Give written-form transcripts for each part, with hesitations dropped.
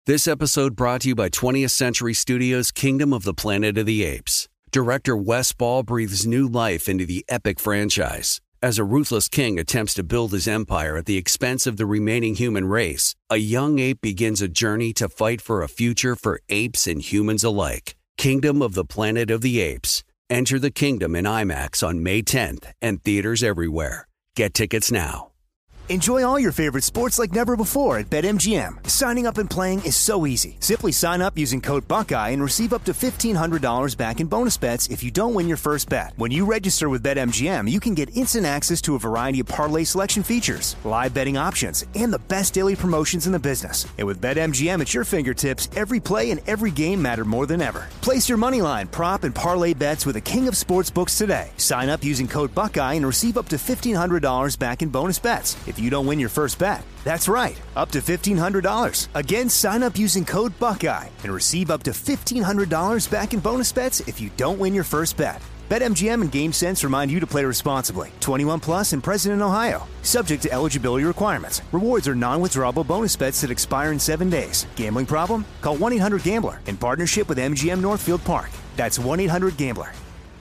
This episode brought to you by 20th Century Studios' Kingdom of the Planet of the Apes. Director Wes Ball breathes new life into the epic franchise. As a ruthless king attempts to build his empire at the expense of the remaining human race, a young ape begins a journey to fight for a future for apes and humans alike. Kingdom of the Planet of the Apes. Enter the kingdom in IMAX on May 10th and theaters everywhere. Get tickets now. Enjoy all your favorite sports like never before at BetMGM. Signing up and playing is so easy. Simply sign up using code Buckeye and receive up to $1,500 back in bonus bets if you don't win your first bet. When you register with BetMGM, you can get instant access to a variety of parlay selection features, live betting options, and the best daily promotions in the business. And with BetMGM at your fingertips, every play and every game matter more than ever. Place your moneyline, prop, and parlay bets with the king of sportsbooks today. Sign up using code Buckeye and receive up to $1,500 back in bonus bets if you don't win your first bet. That's right, up to $1,500. Again, sign up using code Buckeye and receive up to $1,500 back in bonus bets if you don't win your first bet. BetMGM and GameSense remind you to play responsibly. 21 plus and present in Ohio. Subject to eligibility requirements. Rewards are non-withdrawable bonus bets that expire in 7 days. Gambling problem? Call 1-800-GAMBLER in partnership with MGM Northfield Park. That's 1-800-GAMBLER.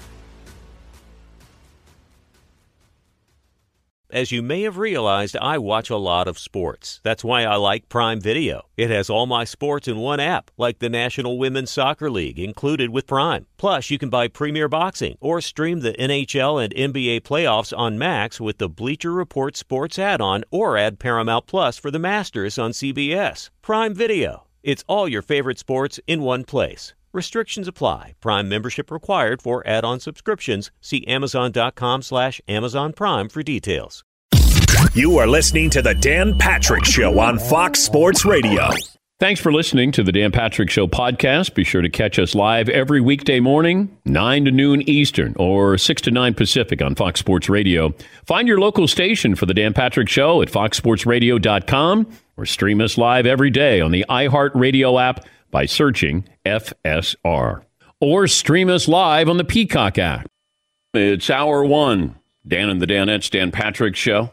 As you may have realized, I watch a lot of sports. That's why I like Prime Video. It has all my sports in one app, like the National Women's Soccer League, included with Prime. Plus, you can buy Premier Boxing or stream the NHL and NBA playoffs on Max with the Bleacher Report Sports add-on, or add Paramount Plus for the Masters on CBS. Prime Video. It's all your favorite sports in one place. Restrictions apply. Prime membership required for add-on subscriptions. See Amazon.com/Amazon Prime for details. You are listening to The Dan Patrick Show on Fox Sports Radio. Thanks for listening to The Dan Patrick Show podcast. Be sure to catch us live every weekday morning, 9 to noon Eastern or 6 to 9 Pacific on Fox Sports Radio. Find your local station for The Dan Patrick Show at foxsportsradio.com or stream us live every day on the iHeartRadio app by searching FSR. Or stream us live on the Peacock app. It's Hour 1. Dan and the Danettes, Dan Patrick Show.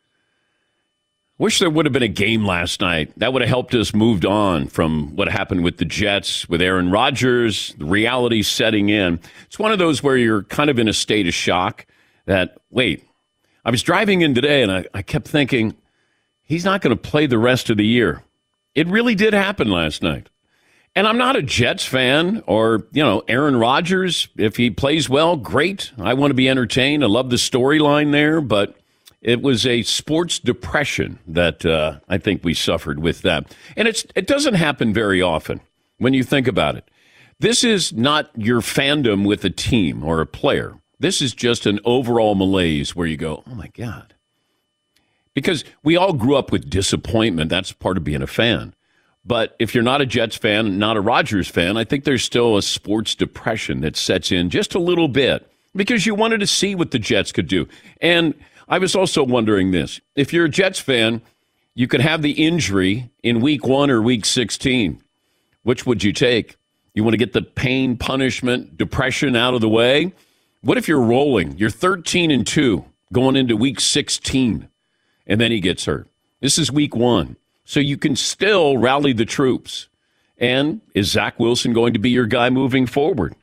Wish there would have been a game last night. That would have helped us moved on from what happened with the Jets, with Aaron Rodgers, the reality setting in. It's one of those where you're kind of in a state of shock that, wait, I was driving in today and I kept thinking, he's not going to play the rest of the year. It really did happen last night. And I'm not a Jets fan or, Aaron Rodgers. If he plays well, great. I want to be entertained. I love the storyline there, but it was a sports depression that I think we suffered with that. And it doesn't happen very often when you think about it. This is not your fandom with a team or a player. This is just an overall malaise where you go, oh, my God. Because we all grew up with disappointment. That's part of being a fan. But if you're not a Jets fan, not a Rodgers fan, I think there's still a sports depression that sets in just a little bit because you wanted to see what the Jets could do. And I was also wondering this. If you're a Jets fan, you could have the injury in week 1 or week 16. Which would you take? You want to get the pain, punishment, depression out of the way? What if you're rolling? You're 13-2 going into week 16, and then he gets hurt. This is week 1. So you can still rally the troops. And is Zach Wilson going to be your guy moving forward?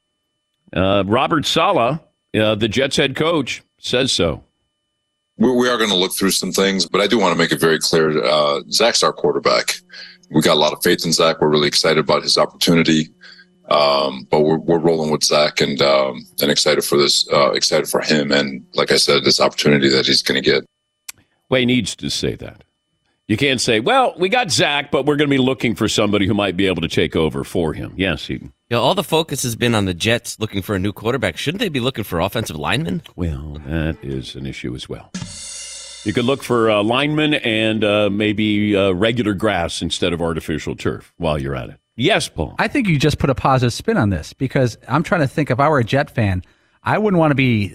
Robert Saleh, the Jets head coach, says so. We are going to look through some things, but I do want to make it very clear. Zach's our quarterback. We got a lot of faith in Zach. We're really excited about his opportunity. But we're rolling with Zach and excited for this, excited for him. And like I said, this opportunity that he's going to get. Well, he needs to say that. You can't say, well, we got Zach, but we're going to be looking for somebody who might be able to take over for him. Yes, Eden. All the focus has been on the Jets looking for a new quarterback. Shouldn't they be looking for offensive linemen? Well, that is an issue as well. You could look for linemen and maybe regular grass instead of artificial turf while you're at it. Yes, Paul. I think you just put a positive spin on this because I'm trying to think if I were a Jet fan, I wouldn't want to be,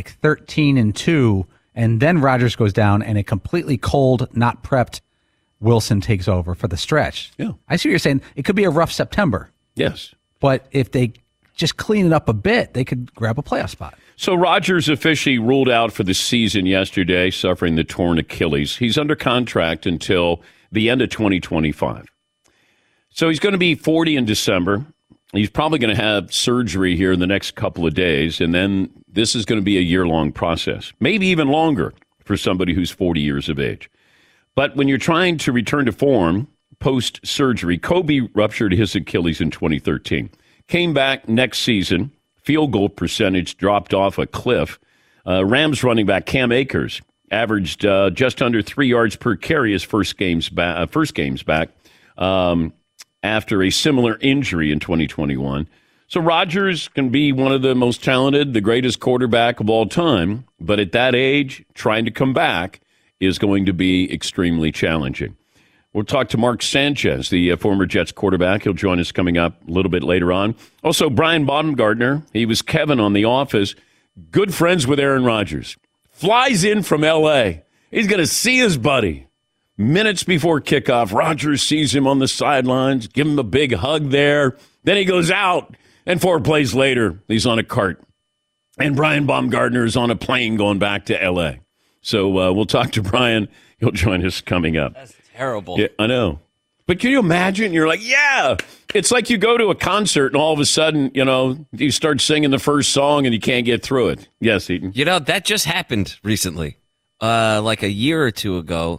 13-2 and then Rodgers goes down and a completely cold, not prepped Wilson takes over for the stretch. Yeah. I see what you're saying. It could be a rough September. Yes. But if they just clean it up a bit, they could grab a playoff spot. So Rodgers officially ruled out for the season yesterday, suffering the torn Achilles. He's under contract until the end of 2025. So he's going to be 40 in December. He's probably going to have surgery here in the next couple of days, and then this is going to be a year-long process, maybe even longer for somebody who's 40 years of age. But when you're trying to return to form post-surgery, Kobe ruptured his Achilles in 2013. Came back next season, field goal percentage dropped off a cliff. Rams running back Cam Akers averaged just under 3 yards per carry his first games back. After a similar injury in 2021. So Rodgers can be one of the most talented, the greatest quarterback of all time, but at that age, trying to come back is going to be extremely challenging. We'll talk to Mark Sanchez, the former Jets quarterback. He'll join us coming up a little bit later on. Also, Brian Baumgartner, he was Kevin on The Office, good friends with Aaron Rodgers. Flies in from L.A. He's going to see his buddy. Minutes before kickoff, Rodgers sees him on the sidelines, give him a big hug there. Then he goes out, and 4 plays later, he's on a cart. And Brian Baumgartner is on a plane going back to L.A. So we'll talk to Brian. He'll join us coming up. That's terrible. Yeah, I know. But can you imagine? You're like, yeah. It's like you go to a concert, and all of a sudden, you start singing the first song, and you can't get through it. Yes, Eaton? That just happened recently. Like a year or two ago.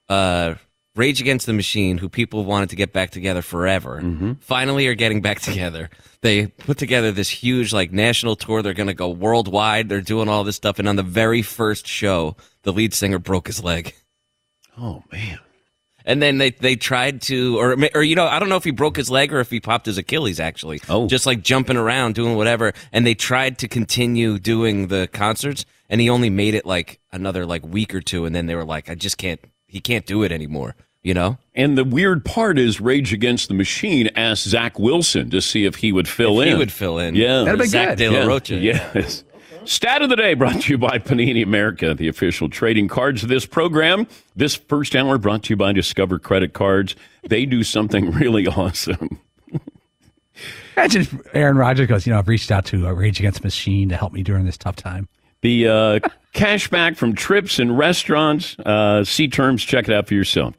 Rage Against the Machine, who people wanted to get back together forever, finally are getting back together. They put together this huge national tour. They're going to go worldwide. They're doing all this stuff. And on the very first show, the lead singer broke his leg. Oh, man. And then they tried to, or I don't know if he broke his leg or if he popped his Achilles, actually. Oh. Just jumping around, doing whatever. And they tried to continue doing the concerts. And he only made it another week or two. And then they were like, he can't do it anymore, And the weird part is Rage Against the Machine asked Zach Wilson to see if he would fill in. He would fill in. Yeah. That'd be Zach good. De La Rocha. Yes. Stat of the day brought to you by Panini America, the official trading cards of this program. This first hour brought to you by Discover Credit Cards. They do something really awesome. Imagine if Aaron Rodgers goes, I've reached out to Rage Against the Machine to help me during this tough time. The cash back from trips and restaurants. See terms. Check it out for yourself.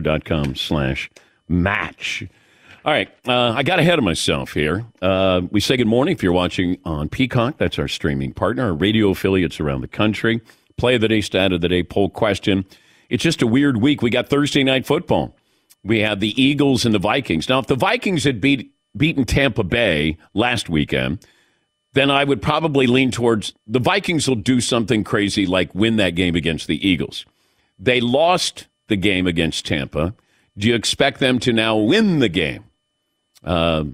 Discover.com/match. All right. I got ahead of myself here. We say good morning if you're watching on Peacock. That's our streaming partner. Our radio affiliates around the country. Play of the day, stat of the day, poll question. It's just a weird week. We got Thursday night football. We have the Eagles and the Vikings. Now, if the Vikings had beaten Tampa Bay last weekend, then I would probably lean towards the Vikings will do something crazy like win that game against the Eagles. They lost the game against Tampa. Do you expect them to now win the game? And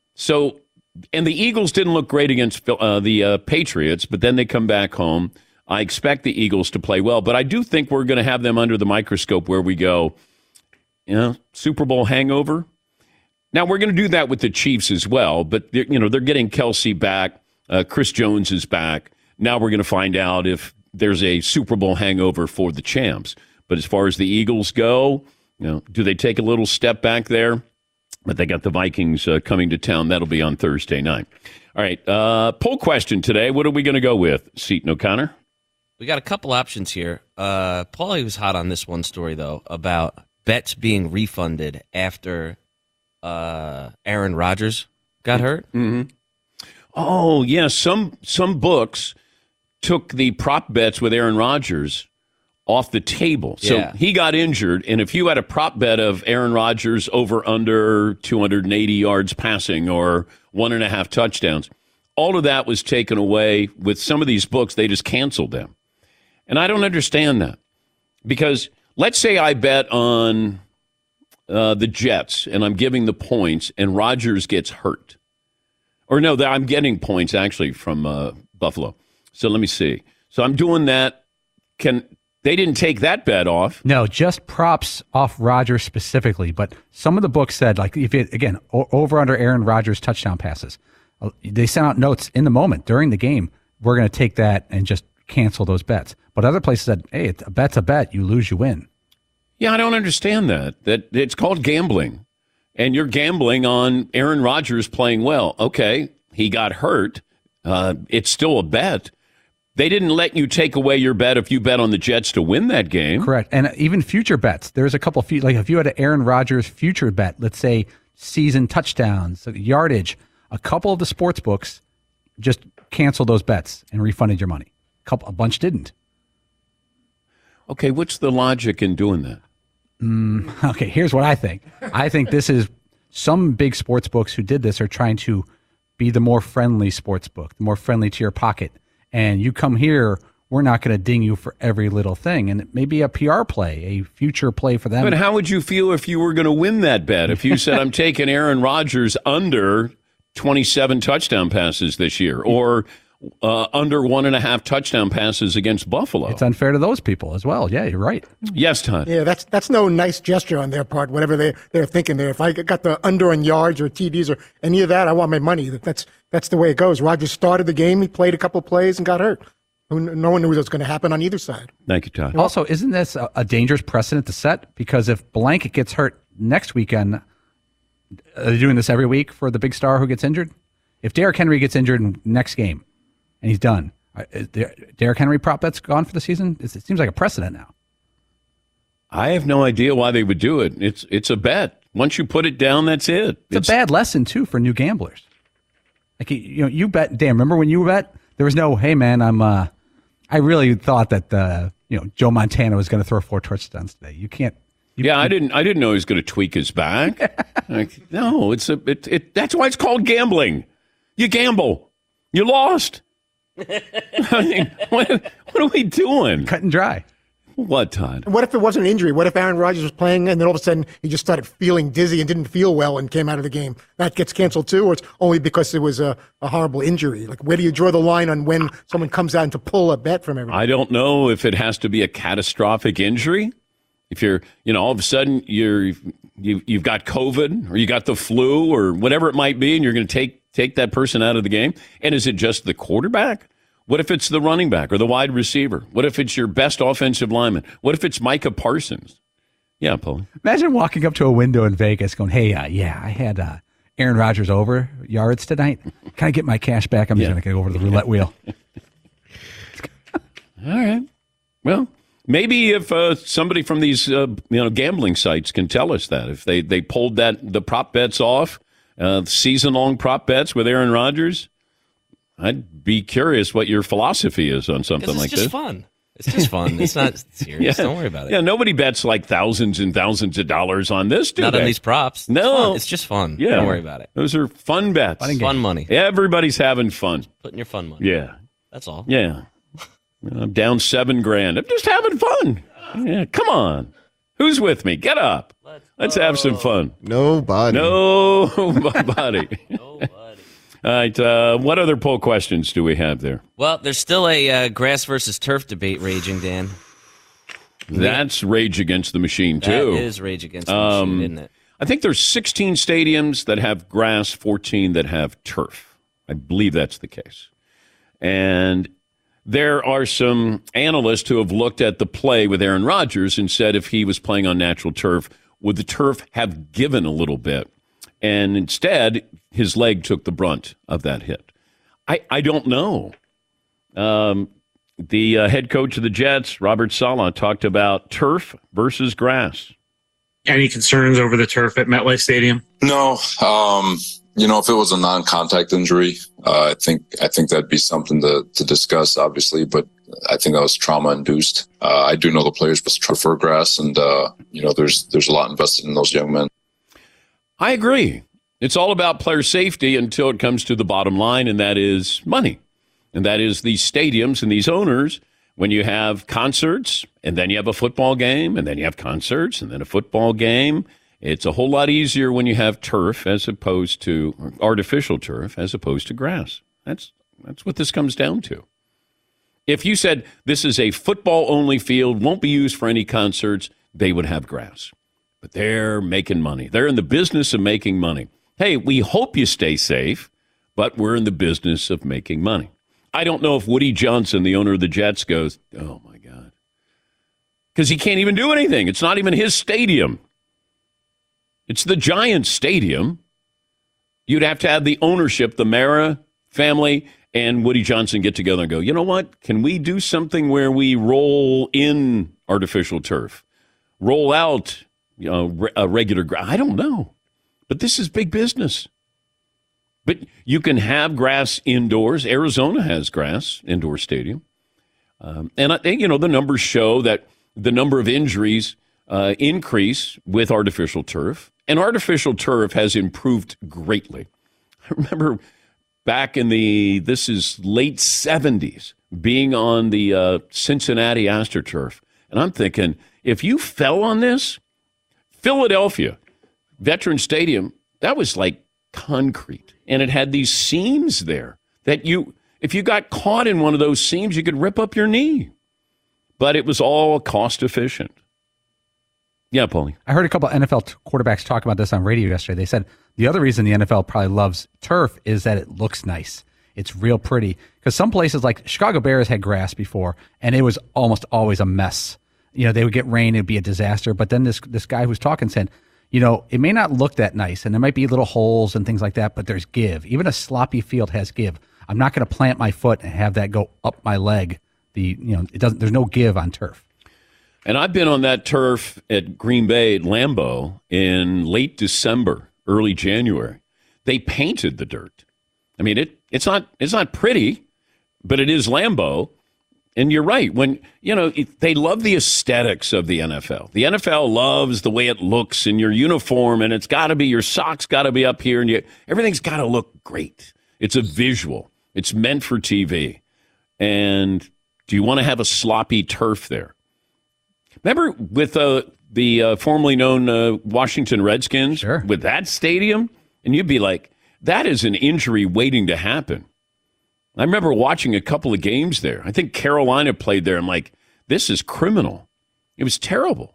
the Eagles didn't look great against the Patriots, but then they come back home. I expect the Eagles to play well, but I do think we're going to have them under the microscope where we go, Super Bowl hangover. Now, we're going to do that with the Chiefs as well, but they're getting Kelsey back. Chris Jones is back. Now we're going to find out if there's a Super Bowl hangover for the champs. But as far as the Eagles go, do they take a little step back there? But they got the Vikings coming to town. That'll be on Thursday night. All right, poll question today. What are we going to go with, Seton O'Connor? We got a couple options here. Paulie was hot on this one story, though, about bets being refunded after Aaron Rodgers got hurt. Mm-hmm. Oh, yeah. Some books took the prop bets with Aaron Rodgers off the table. So he got injured, and if you had a prop bet of Aaron Rodgers over under 280 yards passing or 1.5 touchdowns, all of that was taken away. With some of these books, they just canceled them. And I don't understand that. Because let's say I bet on the Jets, and I'm giving the points, and Rodgers gets hurt. Or no, I'm getting points, actually, from Buffalo. So let me see. So I'm doing that. They didn't take that bet off. No, just props off Rodgers specifically. But some of the books said, if it, again, over under Aaron Rodgers touchdown passes, they sent out notes in the moment during the game. We're going to take that and just cancel those bets. But other places said, hey, a bet's a bet. You lose, you win. Yeah, I don't understand that. That it's called gambling. And you're gambling on Aaron Rodgers playing well. Okay, he got hurt. It's still a bet. They didn't let you take away your bet if you bet on the Jets to win that game. Correct. And even future bets. There's a couple, if you had an Aaron Rodgers future bet, let's say season touchdowns, yardage. A couple of the sports books just canceled those bets and refunded your money. A bunch didn't. Okay, what's the logic in doing that? Okay, here's what I think. I think this is some big sports books who did this are trying to be the more friendly sports book, the more friendly to your pocket. And you come here, we're not going to ding you for every little thing. And it may be a PR play, a future play for them. But how would you feel if you were going to win that bet? If you said, I'm taking Aaron Rodgers under 27 touchdown passes this year, or under 1.5 touchdown passes against Buffalo. It's unfair to those people as well. Yeah, you're right. Yes, Todd. Yeah, that's no nice gesture on their part, whatever they're thinking there. If I got the under on yards or TDs or any of that, I want my money. That's the way it goes. Rodgers started the game. He played a couple plays and got hurt. No one knew what was going to happen on either side. Thank you, Todd. Also, isn't this a dangerous precedent to set? Because if Blanket gets hurt next weekend, are they doing this every week for the big star who gets injured? If Derrick Henry gets injured in next game, and he's done. Is Derrick Henry prop bets gone for the season? It seems like a precedent now. I have no idea why they would do it. It's a bet. Once you put it down, that's it. It's a bad lesson too for new gamblers. Like you bet. Dan, remember when you bet? There was no, hey man, I really thought that Joe Montana was going to throw 4 touchdowns today. You can't. I didn't know he was going to tweak his back. No, that's why it's called gambling. You gamble. You lost. I mean, what are we doing? Cut and dry. What, Todd? What if it wasn't an injury? What if Aaron Rodgers was playing and then all of a sudden he just started feeling dizzy and didn't feel well and came out of the game? That gets canceled too, or it's only because it was a horrible injury? Like, where do you draw the line on when someone comes out to pull a bet from everybody? I don't know if it has to be a catastrophic injury. If you're, all of a sudden you've got COVID or you got the flu or whatever it might be, and you're going to take that person out of the game. And is it just the quarterback? What if it's the running back or the wide receiver? What if it's your best offensive lineman? What if it's Micah Parsons? Yeah, Paul. Imagine walking up to a window in Vegas going, hey, I had Aaron Rodgers over yards tonight. Can I get my cash back? I'm just going to go over to the roulette wheel. All right. Well, maybe if somebody from these gambling sites can tell us that, if they pulled the prop bets off, season-long prop bets with Aaron Rodgers, I'd be curious what your philosophy is on something like this. It's just fun. It's just fun. It's not serious. Don't worry about it. Yeah, nobody bets like thousands and thousands of dollars on this, do Not they? on these props. No. It's just fun. Yeah. Don't worry about it. Those are fun bets. Fun money. Everybody's having fun. Putting your fun money. Yeah. That's all. Yeah. I'm down $7,000. I'm just having fun. Yeah, come on. Who's with me? Get up. Let's have some fun. Nobody. All right. What other poll questions do we have there? Well, there's still a grass versus turf debate raging, Dan. That's Rage Against the Machine, too. That is Rage Against the Machine, isn't it? I think there's 16 stadiums that have grass, 14 that have turf. I believe that's the case. And there are some analysts who have looked at the play with Aaron Rodgers and said if he was playing on natural turf, would the turf have given a little bit? And instead, his leg took the brunt of that hit. I don't know. The head coach of the Jets, Robert Saleh, talked about turf versus grass. Any concerns over the turf at MetLife Stadium? No. If it was a non-contact injury, I think that'd be something to discuss, obviously, but I think that was trauma-induced. I do know the players prefer grass, and, there's a lot invested in those young men. I agree. It's all about player safety until it comes to the bottom line, and that is money. And that is these stadiums and these owners, when you have concerts, and then you have a football game, and then you have concerts, and then a football game. It's a whole lot easier when you have turf as opposed to artificial turf as opposed to grass. That's what this comes down to. If you said this is a football-only field, won't be used for any concerts, they would have grass. But they're making money. They're in the business of making money. Hey, we hope you stay safe, but we're in the business of making money. I don't know if Woody Johnson, the owner of the Jets, goes, oh, my God. Because he can't even do anything. It's not even his stadium. It's the Giants stadium. You'd have to have the ownership, the Mara family, and Woody Johnson get together and go, you know what? Can we do something where we roll in artificial turf? Roll out a regular grass? I don't know. But this is big business. But you can have grass indoors. Arizona has grass, indoor stadium. And the numbers show that the number of injuries increase with artificial turf. And artificial turf has improved greatly. I remember back in this is late 70s, being on the Cincinnati AstroTurf. And I'm thinking, if you fell on this, Philadelphia, Veterans Stadium, that was like concrete. And it had these seams there that if you got caught in one of those seams, you could rip up your knee. But it was all cost efficient. Yeah, Paulie. I heard a couple of NFL quarterbacks talk about this on radio yesterday. They said the other reason the NFL probably loves turf is that it looks nice. It's real pretty. Because some places like Chicago Bears had grass before, and it was almost always a mess. They would get rain, it'd be a disaster. But then this guy who was talking said, it may not look that nice, and there might be little holes and things like that, but there's give. Even a sloppy field has give. I'm not going to plant my foot and have that go up my leg. There's no give on turf. And I've been on that turf at Green Bay at Lambeau in late December, early January. They painted the dirt. I mean, it's not pretty, but it is Lambeau. And you're right. When they love the aesthetics of the NFL. The NFL loves the way it looks in your uniform, and it's got to be your socks got to be up here, and everything's got to look great. It's a visual. It's meant for TV. And do you want to have a sloppy turf there? Remember with the formerly known Washington Redskins? Sure. With that stadium? And you'd be like, that is an injury waiting to happen. I remember watching a couple of games there. I think Carolina played there. I'm like, this is criminal. It was terrible.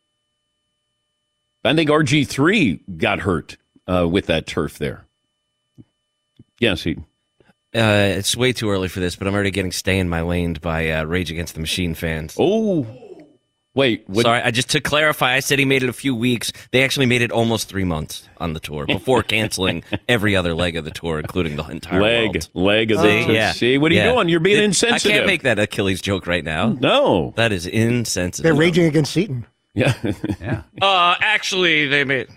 I think RG3 got hurt with that turf there. Yes, it's way too early for this, but I'm already getting Stay in My Lane by Rage Against the Machine fans. Oh, wait. Sorry, to clarify, I said he made it a few weeks. They actually made it almost 3 months on the tour before canceling every other leg of the tour, including the entire world. Leg of the tour. Yeah. See, what are you doing? You're being insensitive. I can't make that Achilles joke right now. No. That is insensitive. They're raging against Seton. Yeah. Yeah. Actually, they made...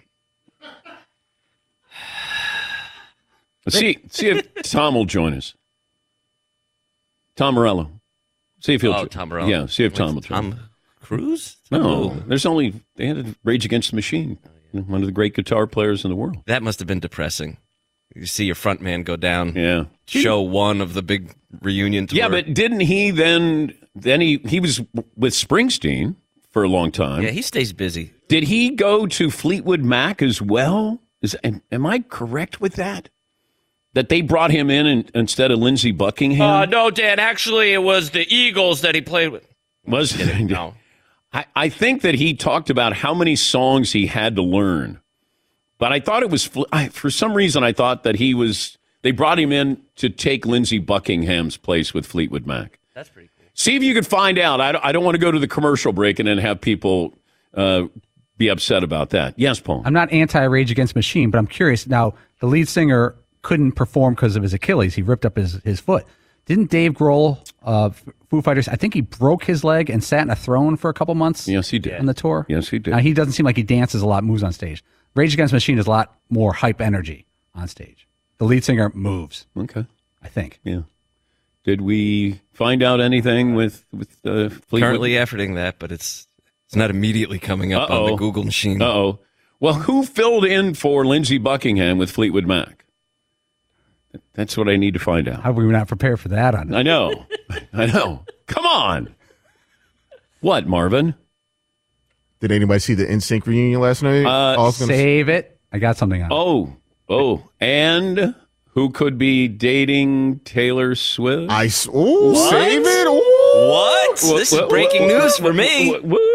See if Tom will join us. Tom Morello. See if he'll. Tom Morello. Yeah, see if Tom will join. Tom Cruise? No, they had Rage Against the Machine, one of the great guitar players in the world. That must have been depressing. You see your front man go down. Yeah. Show one of the big reunion tour. Yeah, but didn't he then he was with Springsteen for a long time. Yeah, he stays busy. Did he go to Fleetwood Mac as well? Am I correct with that? That they brought him in instead of Lindsey Buckingham? No, Dan. Actually, it was the Eagles that he played with. Was it? No. I think that he talked about how many songs he had to learn. But I thought it was, for some reason, I thought that they brought him in to take Lindsey Buckingham's place with Fleetwood Mac. That's pretty cool. See if you could find out. I don't want to go to the commercial break and then have people be upset about that. Yes, Paul? I'm not anti-Rage Against the Machine, but I'm curious. Now, the lead singer couldn't perform because of his Achilles. He ripped up his foot. Didn't Dave Grohl of Foo Fighters, I think he broke his leg and sat in a throne for a couple months? Yes, he did. On the tour? Yes, he did. Now, he doesn't seem like he dances a lot, moves on stage. Rage Against the Machine is a lot more hype energy on stage. The lead singer moves. Okay. I think. Yeah. Did we find out anything with Fleetwood? Currently efforting that, but it's not immediately coming up on the Google machine. Uh-oh. Well, who filled in for Lindsey Buckingham with Fleetwood Mac? That's what I need to find out. How were we not prepared for that? I know. Come on. What, Marvin? Did anybody see the NSYNC reunion last night? Save it. I got something on. Oh. And who could be dating Taylor Swift? Save it. Ooh. What? This is breaking news for me.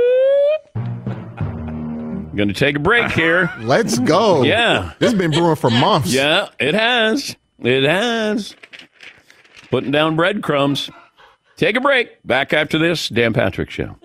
I'm going to take a break here. Let's go. Yeah. This has been brewing for months. Yeah, it has. It has. Putting down breadcrumbs. Take a break. Back after this, Dan Patrick Show.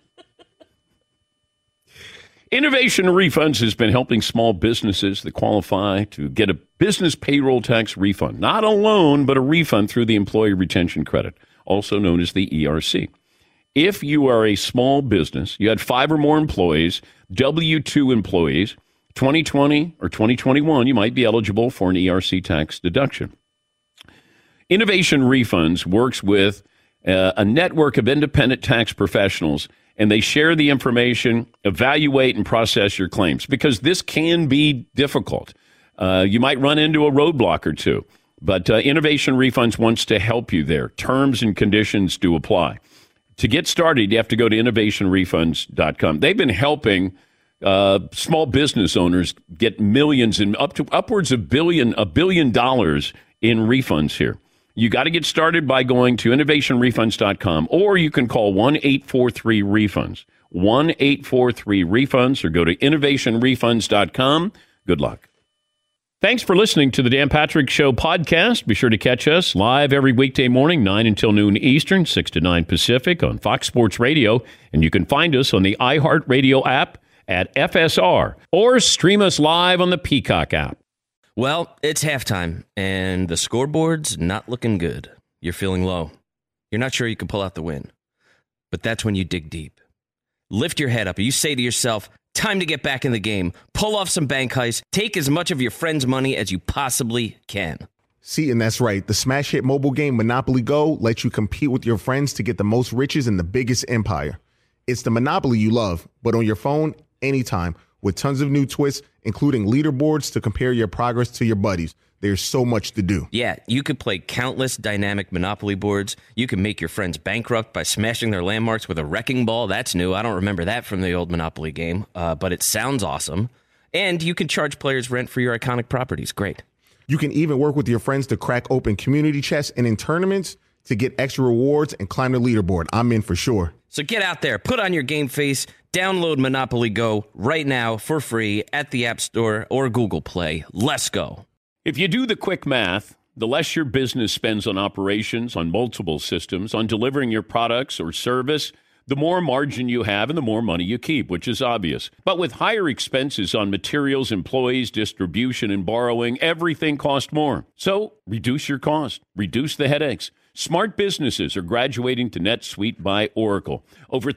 Innovation Refunds has been helping small businesses that qualify to get a business payroll tax refund. Not a loan, but a refund through the Employee Retention Credit, also known as the ERC. If you are a small business, you had 5 or more employees, W-2 employees, 2020 or 2021, you might be eligible for an ERC tax deduction. Innovation Refunds works with a network of independent tax professionals, and they share the information, evaluate, and process your claims, because this can be difficult. You might run into a roadblock or two, but Innovation Refunds wants to help you there. Terms and conditions do apply. To get started, you have to go to innovationrefunds.com. They've been helping small business owners get millions and upwards of $1 billion in refunds here. You got to get started by going to innovationrefunds.com, or you can call 1-843-REFUNDS. 1-843-REFUNDS, or go to innovationrefunds.com. Good luck. Thanks for listening to the Dan Patrick Show podcast. Be sure to catch us live every weekday morning, 9 until noon Eastern, 6 to 9 Pacific on Fox Sports Radio. And you can find us on the iHeartRadio app at FSR, or stream us live on the Peacock app. Well, it's halftime, and the scoreboard's not looking good. You're feeling low. You're not sure you can pull out the win. But that's when you dig deep. Lift your head up, and you say to yourself, time to get back in the game. Pull off some bank heists. Take as much of your friend's money as you possibly can. See, and that's right. The smash hit mobile game Monopoly Go lets you compete with your friends to get the most riches in the biggest empire. It's the Monopoly you love, but on your phone, anytime, with tons of new twists, including leaderboards to compare your progress to your buddies. There's so much to do. Yeah, you could play countless dynamic Monopoly boards. You can make your friends bankrupt by smashing their landmarks with a wrecking ball. That's new. I don't remember that from the old Monopoly game, but it sounds awesome. And you can charge players rent for your iconic properties. Great. You can even work with your friends to crack open community chests and in tournaments to get extra rewards and climb the leaderboard. I'm in for sure. So get out there, put on your game face, download Monopoly Go right now for free at the App Store or Google Play. Let's go. If you do the quick math, the less your business spends on operations, on multiple systems, on delivering your products or service, the more margin you have and the more money you keep, which is obvious. But with higher expenses on materials, employees, distribution, and borrowing, everything costs more. So reduce your cost, reduce the headaches. Smart businesses are graduating to NetSuite by Oracle. Over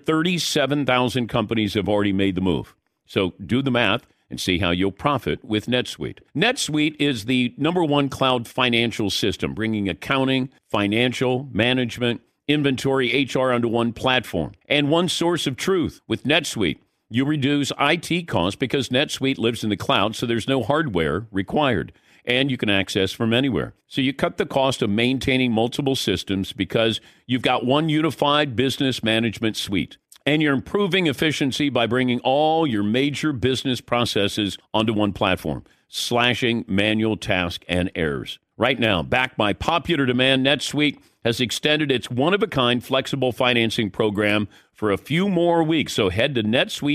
37,000 companies have already made the move. So do the math and see how you'll profit with NetSuite. NetSuite is the #1 cloud financial system, bringing accounting, financial, management, inventory, HR onto one platform and one source of truth. With NetSuite, you reduce IT costs because NetSuite lives in the cloud, so there's no hardware required. And you can access from anywhere. So you cut the cost of maintaining multiple systems because you've got one unified business management suite. And you're improving efficiency by bringing all your major business processes onto one platform, slashing manual tasks and errors. Right now, backed by popular demand, NetSuite has extended its one-of-a-kind flexible financing program for a few more weeks. So head to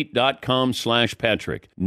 netsuite.com/Patrick.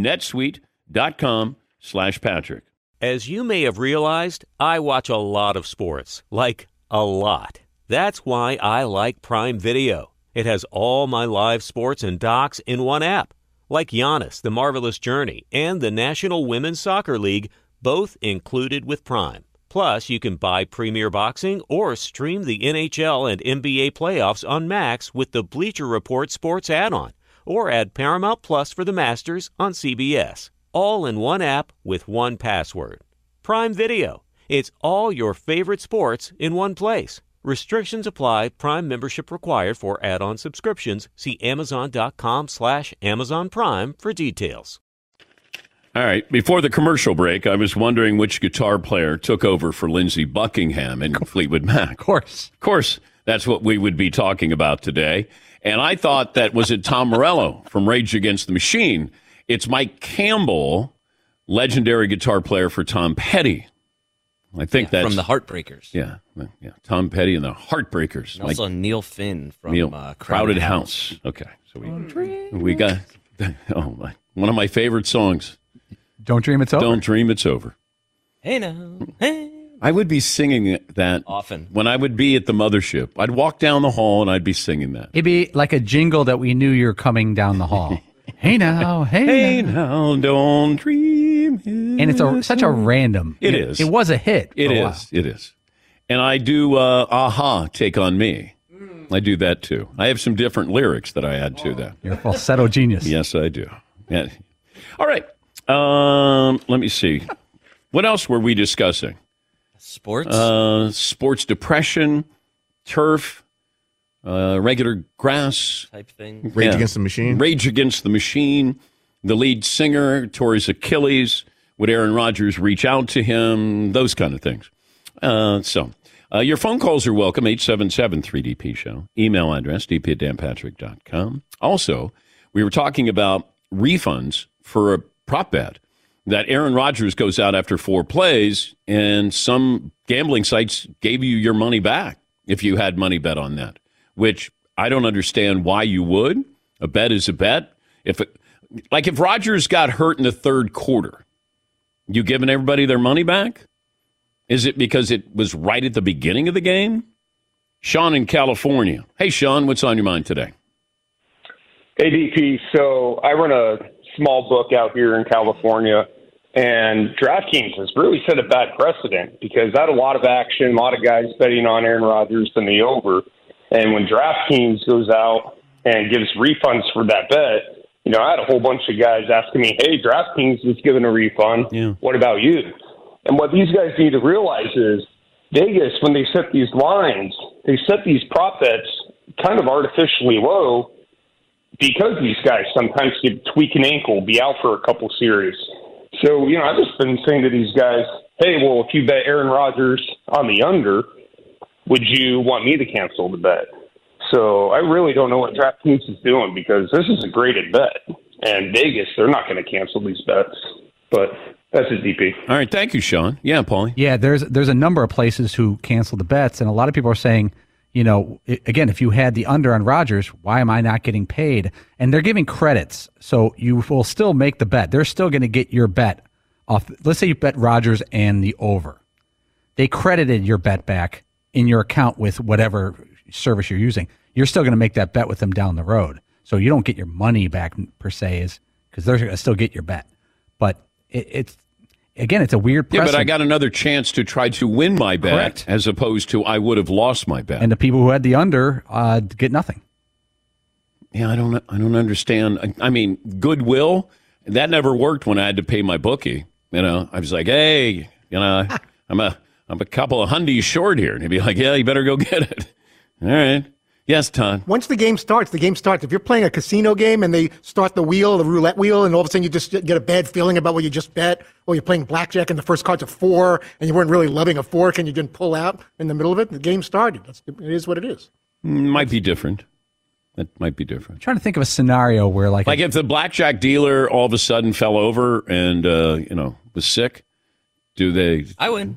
netsuite.com/Patrick. As you may have realized, I watch a lot of sports, like a lot. That's why I like Prime Video. It has all my live sports and docs in one app, like Giannis, The Marvelous Journey, and the National Women's Soccer League, both included with Prime. Plus, you can buy Premier Boxing or stream the NHL and NBA playoffs on Max with the Bleacher Report Sports add-on, or add Paramount Plus for the Masters on CBS. All in one app with one password. Prime Video. It's all your favorite sports in one place. Restrictions apply. Prime membership required for add-on subscriptions. See Amazon.com/Amazon Prime for details. All right. Before the commercial break, I was wondering which guitar player took over for Lindsey Buckingham in Fleetwood Mac. Of course, that's what we would be talking about today. And I thought that was it Tom Morello from Rage Against the Machine. It's Mike Campbell, legendary guitar player for Tom Petty. I think that's from the Heartbreakers. Yeah. Tom Petty and the Heartbreakers. And also Neil Finn from Crowded House. Okay, so we got one of my favorite songs. Don't Dream It's Over. Don't Dream It's Over. Hey now, hey. I would be singing that often when I would be at the mothership. I'd walk down the hall and I'd be singing that. It'd be like a jingle that we knew you're coming down the hall. Hey now, hey now, don't dream. And it's such a random. It is. It was a hit. It is. And I do Aha, Take on Me. I do that too. I have some different lyrics that I add to that. You're a falsetto genius. Yes, I do. Yeah. All right. Let me see. What else were we discussing? Sports? Sports depression, turf, regular grass. Type thing. Rage Against the Machine. Rage Against the Machine. The lead singer tore his Achilles. Would Aaron Rodgers reach out to him? Those kind of things. Your phone calls are welcome, 877-3DP-SHOW. Email address, dp@danpatrick.com. Also, we were talking about refunds for a prop bet that Aaron Rodgers goes out after 4 plays, and some gambling sites gave you your money back if you had money bet on that, which I don't understand why you would. A bet is a bet. If Rodgers got hurt in the third quarter, you giving everybody their money back? Is it because it was right at the beginning of the game? Sean in California. Hey, Sean, what's on your mind today? Hey, DP. So I run a small book out here in California, and DraftKings has really set a bad precedent because I had a lot of action, a lot of guys betting on Aaron Rodgers and the over. And when DraftKings goes out and gives refunds for that bet, I had a whole bunch of guys asking me, hey, DraftKings is giving a refund. Yeah. What about you? And what these guys need to realize is Vegas, when they set these lines, they set these prop bets kind of artificially low because these guys sometimes could tweak an ankle, be out for a couple series. So, I've just been saying to these guys, hey, well, if you bet Aaron Rodgers on the under, would you want me to cancel the bet? So I really don't know what DraftKings is doing because this is a graded bet. And Vegas, they're not going to cancel these bets. But that's a DP. All right. Thank you, Sean. Yeah, Paulie. Yeah, there's a number of places who cancel the bets. And a lot of people are saying, again, if you had the under on Rodgers, why am I not getting paid? And they're giving credits. So you will still make the bet. They're still going to get your bet off. Let's say you bet Rodgers and the over. They credited your bet back in your account with whatever service you're using. You're still going to make that bet with them down the road. So you don't get your money back per se, because they're going to still get your bet. But it's a weird precedent. Yeah, but I got another chance to try to win my bet. Correct. As opposed to I would have lost my bet. And the people who had the under get nothing. Yeah, I don't understand. I mean, goodwill, that never worked when I had to pay my bookie. I was like, hey, I'm a couple of hundies short here. And he'd be like, yeah, you better go get it. All right. Yes, Todd. Once the game starts. If you're playing a casino game and they start the roulette wheel, and all of a sudden you just get a bad feeling about what you just bet, or you're playing blackjack and the first card's a 4 and you weren't really loving a 4, and you didn't pull out in the middle of it, the game started. It is what it is. Might be different. That might be different. I'm trying to think of a scenario where like if the blackjack dealer all of a sudden fell over and was sick, do they? I win.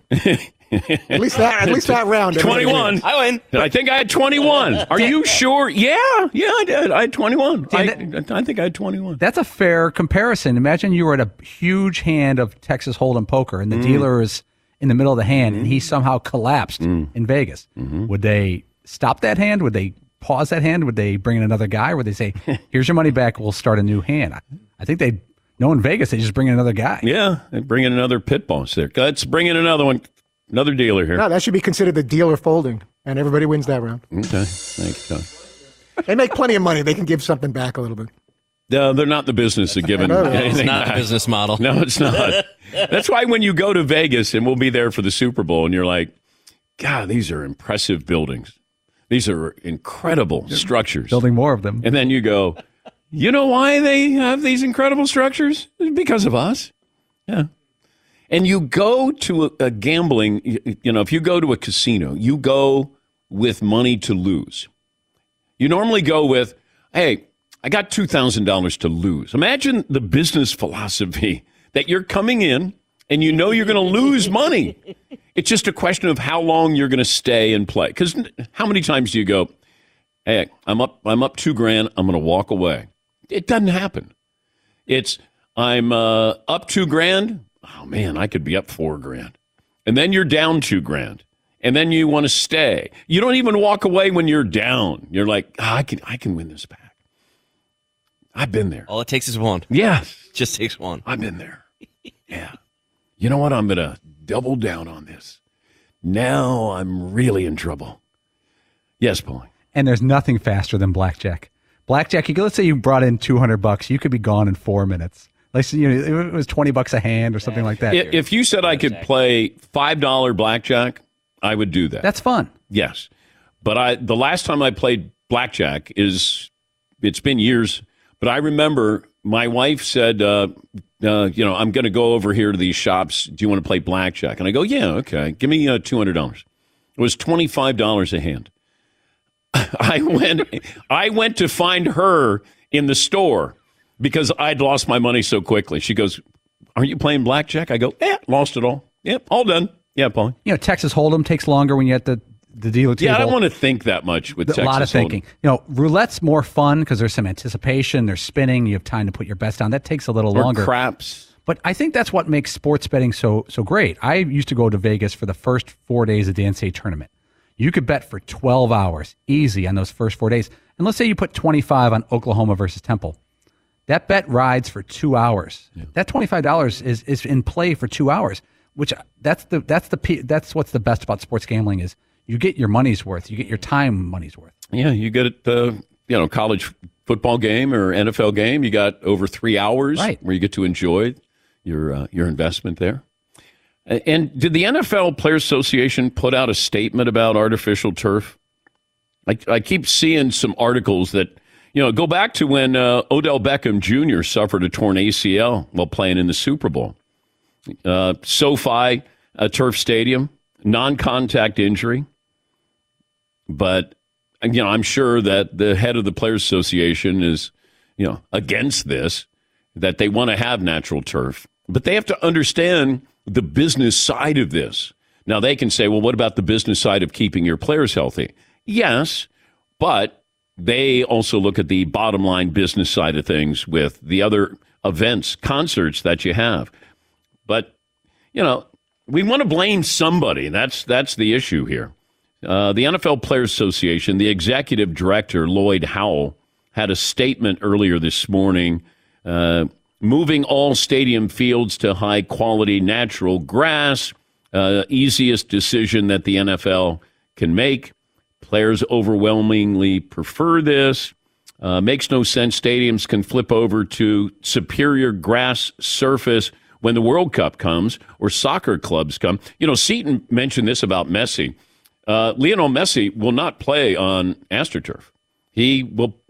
At least that round. 21. I win. I think I had 21. Are you sure? Yeah, I did. I had 21. I think I had 21. That's a fair comparison. Imagine you were at a huge hand of Texas Hold'em poker, and the dealer is in the middle of the hand, and he somehow collapsed in Vegas. Would they stop that hand? Would they pause that hand? Would they bring in another guy? Or would they say, here's your money back, we'll start a new hand? I think they know in Vegas, they just bring in another guy. Yeah, they bring in another pit boss there. Let's bring in another one. Another dealer here. No, that should be considered the dealer folding, and everybody wins that round. Okay. Thank you, Tom. They make plenty of money. They can give something back a little bit. No, they're not in the business of giving anything It's not back. a business model. No, it's not. That's why when you go to Vegas, and we'll be there for the Super Bowl, and you're like, God, these are impressive buildings. These are incredible structures. Building more of them. And then you go, you know why they have these incredible structures? Because of us. Yeah. And you go to a gambling, if you go to a casino, you go with money to lose. You normally go with, hey, I got $2,000 to lose. Imagine the business philosophy that you're coming in and you know you're going to lose money. It's just a question of how long you're going to stay and play. Because how many times do you go, hey, I'm up $2,000, I'm going to walk away. It doesn't happen. It's, I'm up $2,000. Oh, man, I could be up $4,000. And then you're down $2,000. And then you want to stay. You don't even walk away when you're down. You're like, I can win this back. I've been there. All it takes is one. Yes. Just takes one. I've been there. Yeah. You know what? I'm going to double down on this. Now I'm really in trouble. Yes, Paulie. And there's nothing faster than blackjack. Blackjack, let's say you brought in $200, you could be gone in 4 minutes. Like, it was $20 a hand or something like that. If you said I could play $5 blackjack, I would do that. That's fun. Yes. But the last time I played blackjack it's been years, but I remember my wife said, I'm going to go over here to these shops. Do you want to play blackjack? And I go, yeah, okay. Give me $200. It was $25 a hand. I went to find her in the store because I'd lost my money so quickly. She goes, "Are you playing blackjack?" I go, lost it all. Yep, all done. Yeah, Paul. Texas Hold'em takes longer when you're at the dealer table. Yeah, I don't want to think that much with Texas Hold'em. A lot of thinking. Roulette's more fun because there's some anticipation. There's spinning. You have time to put your bets down. That takes a little longer. Craps. But I think that's what makes sports betting so great. I used to go to Vegas for the first 4 days of the NCAA tournament. You could bet for 12 hours, easy, on those first 4 days. And let's say you put 25 on Oklahoma versus Temple. That bet rides for 2 hours. Yeah. That $25 is in play for 2 hours, which that's what's the best about sports gambling is you get your money's worth. You get your time money's worth. Yeah, you get it, college football game or NFL game. You got over 3 hours where you get to enjoy your investment there. And did the NFL Players Association put out a statement about artificial turf? I keep seeing some articles that, go back to when Odell Beckham Jr. suffered a torn ACL while playing in the Super Bowl. SoFi, turf stadium, non-contact injury. But, I'm sure that the head of the Players Association is, against this, that they want to have natural turf. But they have to understand the business side of this. Now, they can say, well, what about the business side of keeping your players healthy? Yes, but they also look at the bottom line business side of things with the other events, concerts that you have. But, we want to blame somebody. That's the issue here. The NFL Players Association, the executive director, Lloyd Howell, had a statement earlier this morning moving all stadium fields to high-quality natural grass, easiest decision that the NFL can make. Players overwhelmingly prefer this. Makes no sense. Stadiums can flip over to superior grass surface when the World Cup comes or soccer clubs come. Seton mentioned this about Messi. Lionel Messi will not play on AstroTurf. He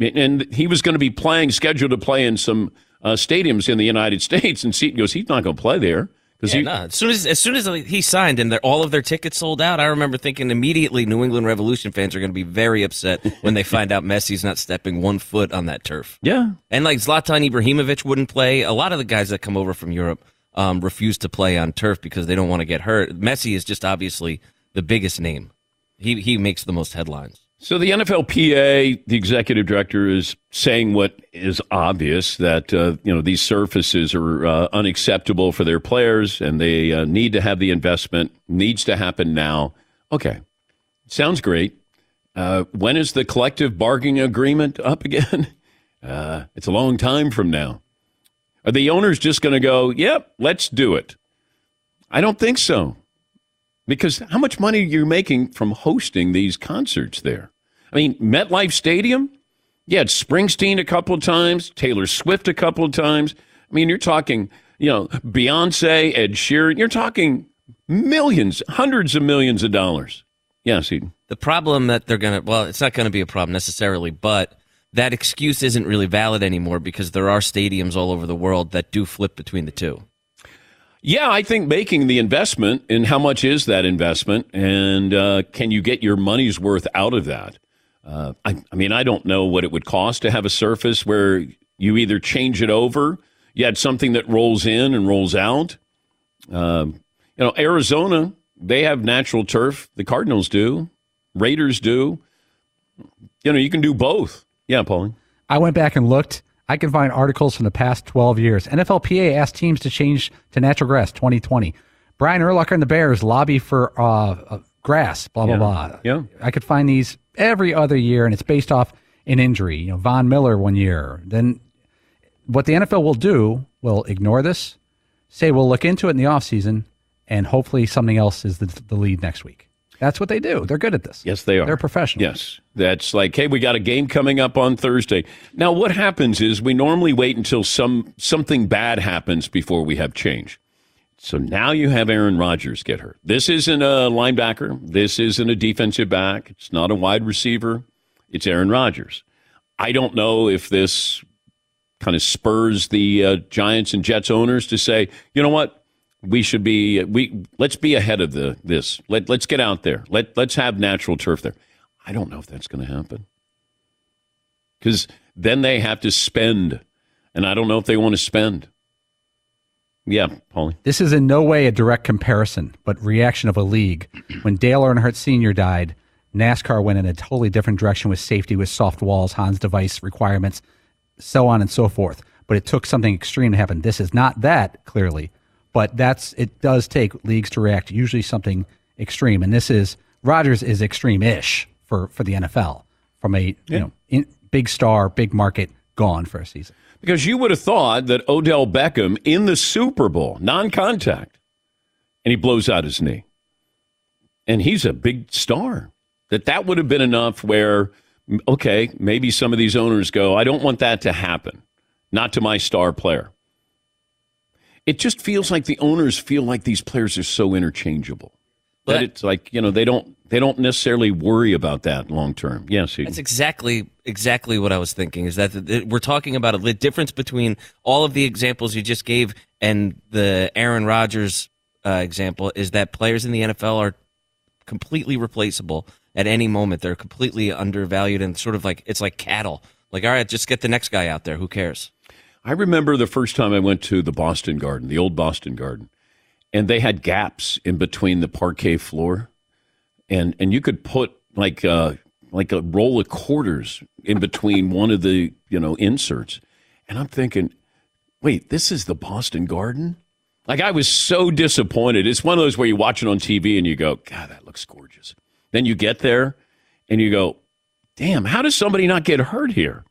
was going to be scheduled to play in some stadiums in the United States, and Seton goes, he's not going to play there. As soon as he signed and all of their tickets sold out, I remember thinking immediately New England Revolution fans are going to be very upset when they find out Messi's not stepping 1 foot on that turf. Yeah. And like Zlatan Ibrahimovic wouldn't play. A lot of the guys that come over from Europe refuse to play on turf because they don't want to get hurt. Messi is just obviously the biggest name. He makes the most headlines. So the NFLPA, the executive director, is saying what is obvious, that these surfaces are unacceptable for their players, and they need to have the investment. Needs to happen now. Okay, sounds great. When is the collective bargaining agreement up again? It's a long time from now. Are the owners just going to go, yep, let's do it? I don't think so. Because how much money are you making from hosting these concerts there? I mean, MetLife Stadium? Yeah, it's Springsteen a couple of times, Taylor Swift a couple of times. I mean, you're talking, Beyonce, Ed Sheeran. You're talking millions, hundreds of millions of dollars. Yes, Eden. The problem that it's not going to be a problem necessarily, but that excuse isn't really valid anymore because there are stadiums all over the world that do flip between the two. Yeah, I think making the investment, and how much is that investment, and can you get your money's worth out of that? I don't know what it would cost to have a surface where you either change it over, you had something that rolls in and rolls out. Arizona, they have natural turf. The Cardinals do. Raiders do. You can do both. Yeah, Pauline. I went back and looked. I can find articles from the past 12 years. NFLPA asked teams to change to natural grass 2020. Brian Urlacher and the Bears lobby for grass, blah, blah, blah. Yeah. I could find these every other year, and it's based off an injury. Von Miller one year. Then what the NFL will do, will ignore this, say we'll look into it in the offseason, and hopefully something else is the lead next week. That's what they do. They're good at this. Yes, they are. They're professional. Yes. That's like, hey, we got a game coming up on Thursday. Now, what happens is we normally wait until something bad happens before we have change. So now you have Aaron Rodgers get hurt. This isn't a linebacker. This isn't a defensive back. It's not a wide receiver. It's Aaron Rodgers. I don't know if this kind of spurs the Giants and Jets owners to say, you know what? Let's be ahead of this. Let's get out there. Let's have natural turf there. I don't know if that's going to happen. Because then they have to spend, and I don't know if they want to spend. Yeah, Paulie. This is in no way a direct comparison, but reaction of a league. When Dale Earnhardt Sr. died, NASCAR went in a totally different direction with safety, with soft walls, Hans device requirements, so on and so forth. But it took something extreme to happen. This is not that, clearly. But it does take leagues to react to usually something extreme. And Rodgers is extreme-ish for the NFL from a big star, big market, gone for a season. Because you would have thought that Odell Beckham in the Super Bowl, non-contact, and he blows out his knee. And he's a big star. That would have been enough where, okay, maybe some of these owners go, I don't want that to happen. Not to my star player. It just feels like the owners feel like these players are so interchangeable. But it's like, they don't necessarily worry about that long term. Yes, that's exactly what I was thinking, is that we're talking about the difference between all of the examples you just gave and the Aaron Rodgers example is that players in the NFL are completely replaceable at any moment. They're completely undervalued and sort of like, it's like cattle. Like, all right, just get the next guy out there. Who cares? I remember the first time I went to the Boston Garden, the old Boston Garden, and they had gaps in between the parquet floor, and you could put like a roll of quarters in between one of the inserts, and I'm thinking, wait, this is the Boston Garden? Like, I was so disappointed. It's one of those where you watch it on TV and you go, God, that looks gorgeous. Then you get there and you go, damn, how does somebody not get hurt here?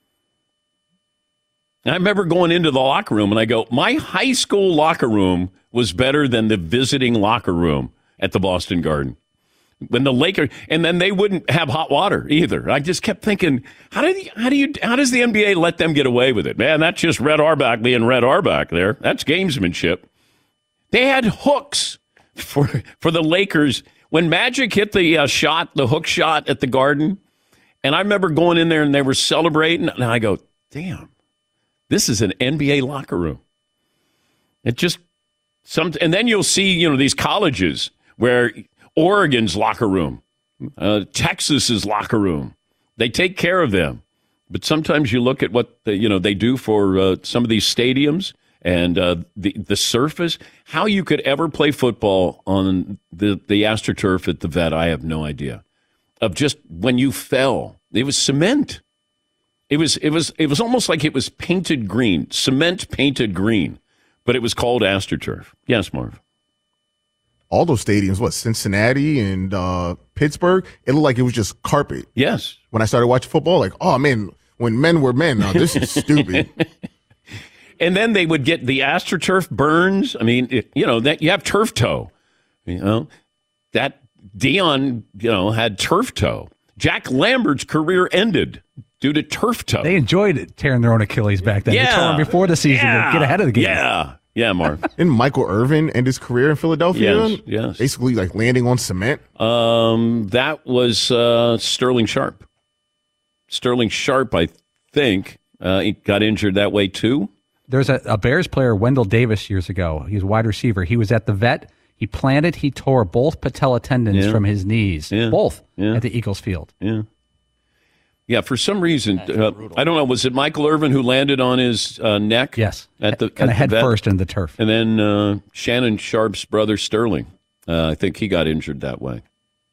I remember going into the locker room and I go, my high school locker room was better than the visiting locker room at the Boston Garden. When the Lakers, and then they wouldn't have hot water either. I just kept thinking, how does the NBA let them get away with it? Man, that's just Red Auerbach being Red Auerbach there. That's gamesmanship. They had hooks for the Lakers. When Magic hit the hook shot at the Garden, and I remember going in there and they were celebrating, and I go, damn. This is an NBA locker room. And then you'll see, these colleges where Oregon's locker room, Texas's locker room, they take care of them. But sometimes you look at what they do for some of these stadiums and the surface. How you could ever play football on the AstroTurf at the Vet, I have no idea. Of just when you fell, it was cement. It was almost like it was painted green, cement painted green, but it was called AstroTurf. Yes, Marv. All those stadiums, Cincinnati and Pittsburgh, it looked like it was just carpet. Yes. When I started watching football, like, oh man, when men were men, now this is stupid. And then they would get the AstroTurf burns. I mean, that you have turf toe. That Dion, had turf toe. Jack Lambert's career ended due to turf toe. They enjoyed tearing their own Achilles back then. Yeah. They tore them before the season to get ahead of the game. Yeah, Marv. And Michael Irvin ended his career in Philadelphia. Yes. Basically like landing on cement. That was Sterling Sharp. Sterling Sharp, I think, he got injured that way too. There's a Bears player, Wendell Davis, years ago. He was a wide receiver. He was at the Vet. He tore both patella tendons from his knees. Both at the Eagles field. Yeah. Yeah, for some reason, I don't know, was it Michael Irvin who landed on his neck? Yes, kind of head first into the turf. And then Shannon Sharp's brother, Sterling, I think he got injured that way.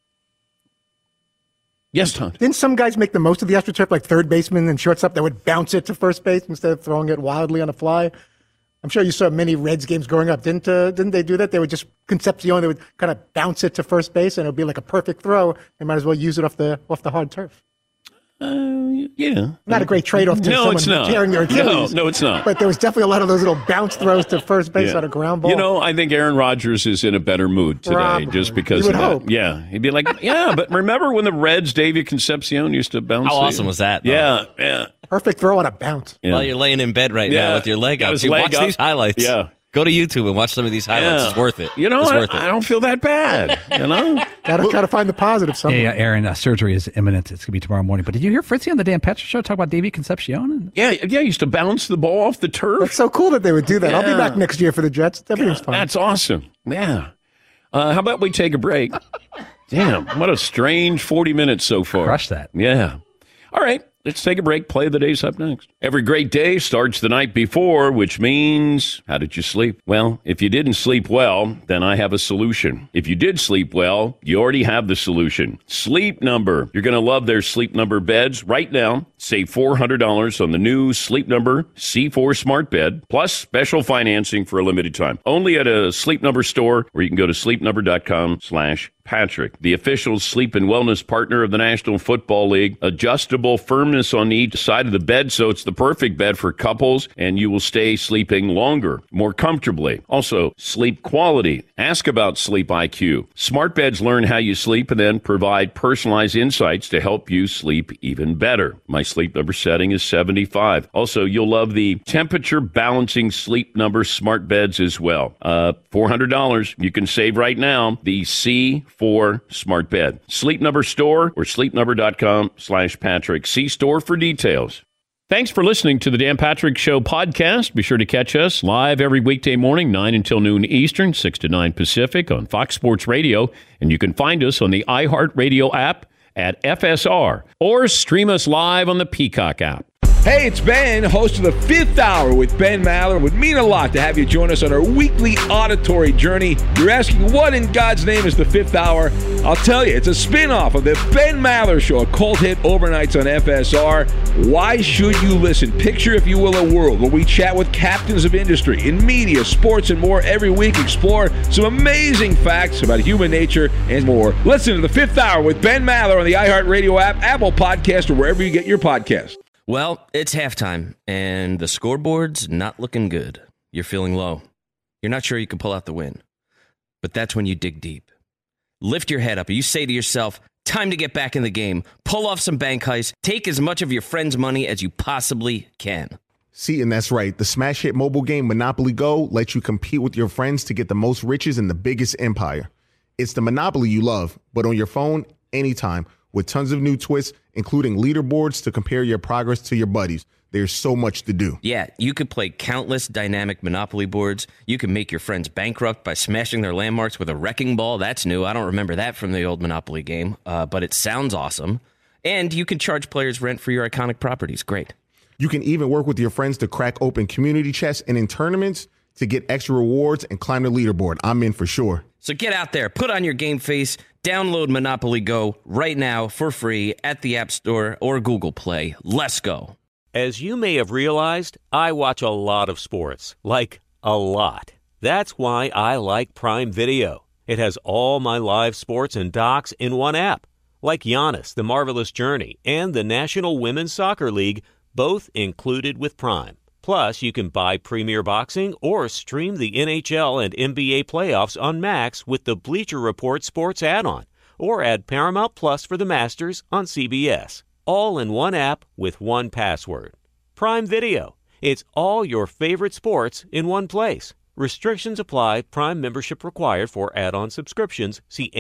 Yes, Tom. Didn't some guys make the most of the AstroTurf, like third baseman and shortstop, that would bounce it to first base instead of throwing it wildly on the fly? I'm sure you saw many Reds games growing up. Didn't they do that? They would just, Concepcion, they would kind of bounce it to first base, and it would be like a perfect throw. They might as well use it off the hard turf. Yeah. Not a great trade-off to No, it's someone not. tearing their Achilles. No, it's not. But there was definitely a lot of those little bounce throws to first base on a ground ball. You know, I think Aaron Rodgers is in a better mood today Probably. just because You of would that. hope. Yeah. He'd be like, yeah, but remember when the Reds, Davey Concepcion, used to bounce? How awesome was that, though? Yeah. Perfect throw on a bounce. Yeah. While you're laying in bed right now with your leg Got up, his you leg watch up. these highlights. Yeah. Go to YouTube and watch some of these highlights. Yeah. It's worth it. You know, it's I, worth it. I don't feel that bad. You know, Gotta find the positive somewhere. Hey, Aaron, surgery is imminent. It's going to be tomorrow morning. But did you hear Fritzy on the Dan Patrick Show talk about Davey Concepcion? Yeah, he used to bounce the ball off the turf. That's so cool that they would do that. I'll be Yeah. back next year for the Jets. Everything's fine. That's awesome. Yeah. How about we take a break? Damn, what a strange 40 minutes so far. Crush that. Yeah. All right, let's take a break. Play of the day's up next. Every great day starts the night before, which means, how did you sleep? Well, if you didn't sleep well, then I have a solution. If you did sleep well, you already have the solution. Sleep Number. You're going to love their Sleep Number beds. Right now, save $400 on the new Sleep Number C4 Smart Bed, plus special financing for a limited time. Only at a Sleep Number store, or you can go to sleepnumber.com/Patrick, the official sleep and wellness partner of the National Football League. Adjustable firmness on each side of the bed, so it's the perfect bed for couples, and you will stay sleeping longer, more comfortably. Also, sleep quality. Ask about Sleep IQ. Smart beds learn how you sleep and then provide personalized insights to help you sleep even better. My Sleep Number setting is 75. Also, you'll love the temperature balancing Sleep Number smart beds as well. $400. You can save right now. The C4 Smart Bed. Sleep Number store or sleepnumber.com/Patrick. See store for details. Thanks for listening to the Dan Patrick Show podcast. Be sure to catch us live every weekday morning, 9 until noon Eastern, 6 to 9 Pacific on Fox Sports Radio. And you can find us on the iHeartRadio app at FSR or stream us live on the Peacock app. Hey, it's Ben, host of the Fifth Hour with Ben Maller. It would mean a lot to have you join us on our weekly auditory journey. You're asking, what in God's name is the Fifth Hour? I'll tell you, it's a spin-off of the Ben Maller Show, a cult hit overnights on FSR. Why should you listen? Picture, if you will, a world where we chat with captains of industry in media, sports, and more every week. Explore some amazing facts about human nature and more. Listen to the Fifth Hour with Ben Maller on the iHeartRadio app, Apple Podcast, or wherever you get your podcast. Well, it's halftime, and the scoreboard's not looking good. You're feeling low. You're not sure you can pull out the win. But that's when you dig deep. Lift your head up, and you say to yourself, time to get back in the game. Pull off some bank heists. Take as much of your friend's money as you possibly can. See, and that's right. The smash hit mobile game Monopoly Go lets you compete with your friends to get the most riches in the biggest empire. It's the Monopoly you love, but on your phone, anytime, with tons of new twists, including leaderboards to compare your progress to your buddies. There's so much to do. Yeah, you could play countless dynamic Monopoly boards. You can make your friends bankrupt by smashing their landmarks with a wrecking ball. That's new. I don't remember that from the old Monopoly game, but it sounds awesome. And you can charge players rent for your iconic properties. Great. You can even work with your friends to crack open community chests and in tournaments to get extra rewards and climb the leaderboard. I'm in for sure. So get out there, put on your game face, download Monopoly Go right now for free at the App Store or Google Play. Let's go. As you may have realized, I watch a lot of sports. Like, a lot. That's why I like Prime Video. It has all my live sports and docs in one app. Like Giannis, The Marvelous Journey, and the National Women's Soccer League, both included with Prime. Plus, you can buy Premier Boxing or stream the NHL and NBA playoffs on Max with the Bleacher Report Sports add-on, or add Paramount Plus for the Masters on CBS. All in one app with one password. Prime Video. It's all your favorite sports in one place. Restrictions apply. Prime membership required for add-on subscriptions. See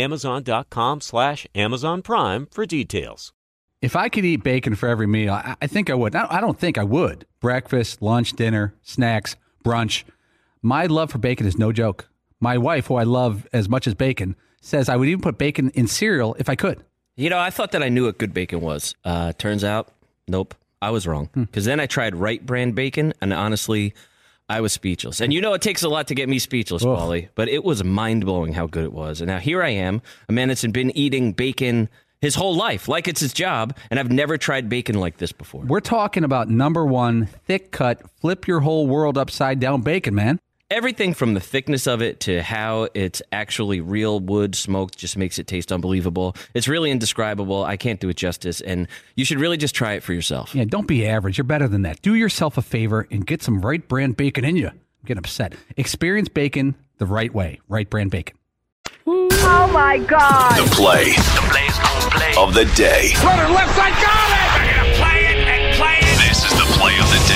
Amazon.com/Amazon Prime for details. If I could eat bacon for every meal, I think I would. I don't think I would. Breakfast, lunch, dinner, snacks, brunch. My love for bacon is no joke. My wife, who I love as much as bacon, says I would even put bacon in cereal if I could. You know, I thought that I knew what good bacon was. Turns out, nope, I was wrong. Because then I tried Wright brand bacon, and honestly, I was speechless. And you know it takes a lot to get me speechless, Paulie, but it was mind-blowing how good it was. And now here I am, a man that's been eating bacon his whole life, like it's his job, and I've never tried bacon like this before. We're talking about number one, thick cut, flip your whole world upside down bacon, man. everything from the thickness of it to how it's actually real wood smoked just makes it taste unbelievable. It's really indescribable. I can't do it justice, and you should really just try it for yourself. Yeah, don't be average. You're better than that. Do yourself a favor and get some Right Brand bacon in you. I'm getting upset. Experience bacon the right way. Right Brand bacon. Oh, my God. The play of the day. Runner left side, got it! They're going to play it and play it. This is the play of the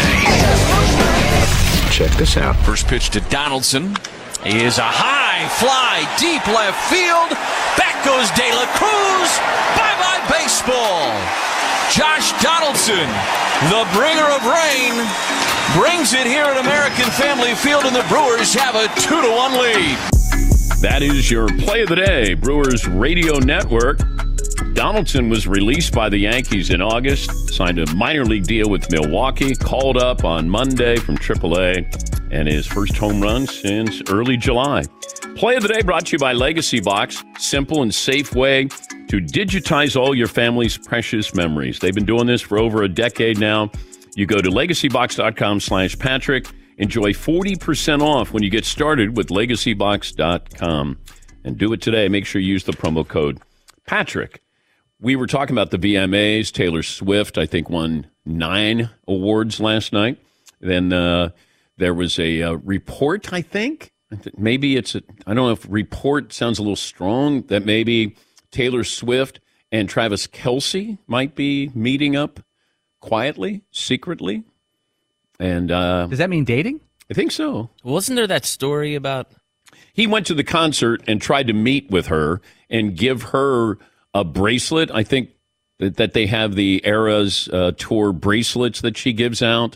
day. Check this out. First pitch to Donaldson is a high fly, deep left field. Back goes De La Cruz. Bye-bye baseball. Josh Donaldson, the bringer of rain, brings it here at American Family Field, and the Brewers have a 2-1 lead. That is your play of the day, Brewers Radio Network. Donaldson was released by the Yankees in August, signed a minor league deal with Milwaukee, called up on Monday from AAA, and his first home run since early July. Play of the day brought to you by Legacy Box, simple and safe way to digitize all your family's precious memories. They've been doing this for over a decade now. You go to legacybox.com/Patrick. Enjoy 40% off when you get started with legacybox.com. And do it today. Make sure you use the promo code Patrick. We were talking about the VMAs. Taylor Swift, I think, won 9 awards last night. Then there was a report, I think. Maybe I don't know if report sounds a little strong, that maybe Taylor Swift and Travis Kelce might be meeting up quietly, secretly. And does that mean dating? I think so. Wasn't there that story about... He went to the concert and tried to meet with her and give her a bracelet. I think that they have the Eras Tour bracelets that she gives out.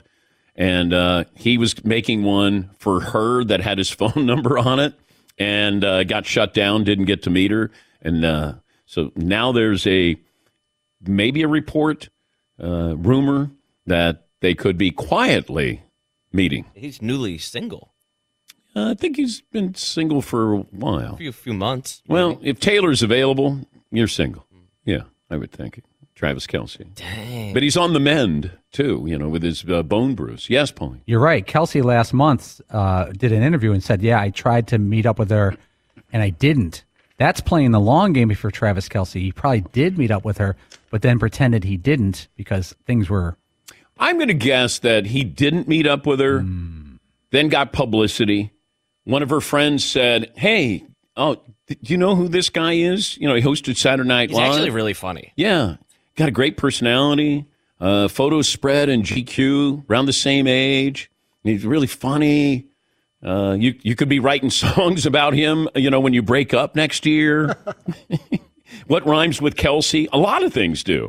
And he was making one for her that had his phone number on it and got shut down, didn't get to meet her. And so now there's maybe a report, rumor that they could be quietly meeting. He's newly single. I think he's been single for a while. A few months. Maybe. Well, if Taylor's available, you're single. Yeah, I would think. Travis Kelce. Dang. But he's on the mend, too, with his bone bruise. Yes, Paulie. You're right. Kelce last month did an interview and said, I tried to meet up with her, and I didn't. That's playing the long game for Travis Kelce. He probably did meet up with her, but then pretended he didn't because things were... I'm going to guess that he didn't meet up with her, then got publicity. One of her friends said, hey, do you know who this guy is? He hosted Saturday Night Live. He's actually really funny. Yeah. Got a great personality. Photos spread in GQ, around the same age. He's really funny. You could be writing songs about him, when you break up next year. What rhymes with Kelce? A lot of things do.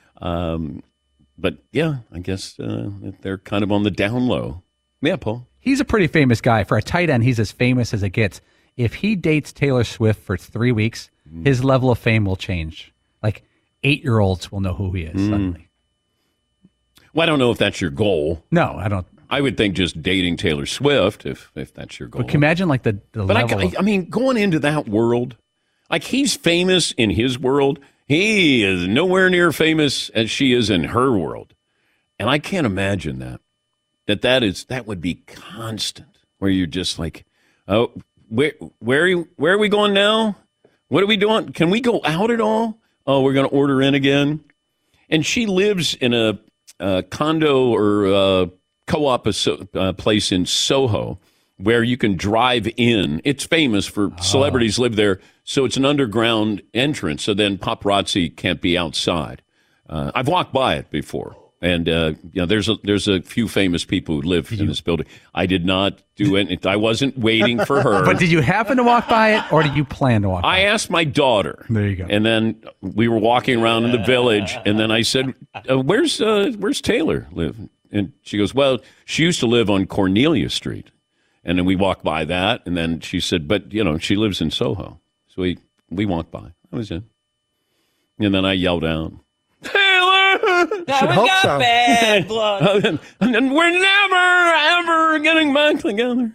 But, yeah, I guess they're kind of on the down low. Yeah, Paul. He's a pretty famous guy. For a tight end, he's as famous as it gets. If he dates Taylor Swift for 3 weeks, his level of fame will change. Like 8-year-olds will know who he is suddenly. Well, I don't know if that's your goal. No, I don't. I would think just dating Taylor Swift, if that's your goal. But can you imagine like the level I mean, going into that world, like he's famous in his world. He is nowhere near famous as she is in her world. And I can't imagine that would be constant, where you're just like, oh, where are we going now? What are we doing? Can we go out at all? Oh, we're going to order in again. And she lives in a condo or co-op place in Soho where you can drive in. It's famous for celebrities live there, so it's an underground entrance, so then paparazzi can't be outside. I've walked by it before, and there's a few famous people who live in this building. I did not do it. I wasn't waiting for her. But did you happen to walk by it, or did you plan to walk by it? I asked my daughter. There you go. And then we were walking around in the village, and then I said, where's Taylor live? And she goes, well, she used to live on Cornelia Street. And then we walked by that, and then she said, but, she lives in Soho. So we walked by. I was in. And then I yelled out, Taylor! We got so. Bad blood. And we're never, ever getting back together.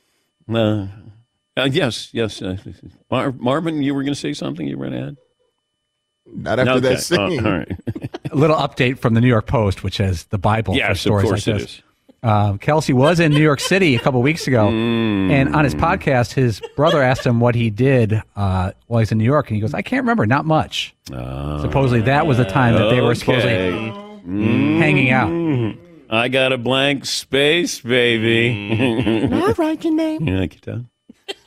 Yes. Marvin, you were going to say something you were going to add? Not after that scene. All right. A little update from the New York Post, which has the Bible for stories like this. Kelsey was in New York City a couple weeks ago, and on his podcast, his brother asked him what he did while he's in New York, and he goes, I can't remember, not much. Supposedly that was the time that they were supposedly hanging out. I got a blank space, baby. I'll write your name. You like your tongue?